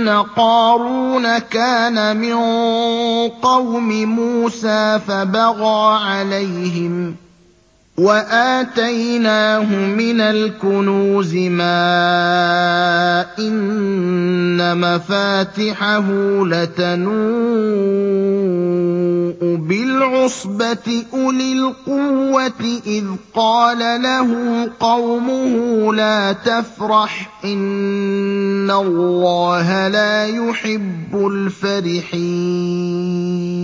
إِنَّ قَارُونَ كَانَ مِن قَوْمِ مُوسَىٰ فَبَغَىٰ عَلَيْهِمْ ۖ وَآتَيْنَاهُ مِنَ الْكُنُوزِ مَا إِنَّ مَفَاتِحَهُ لَتَنُوءُ بِالْعُصْبَةِ أُولِي الْقُوَّةِ إِذْ قَالَ لَهُ قَوْمُهُ لَا تَفْرَحْ ۖ إِنَّ اللَّهَ لَا يُحِبُّ الْفَرِحِينَ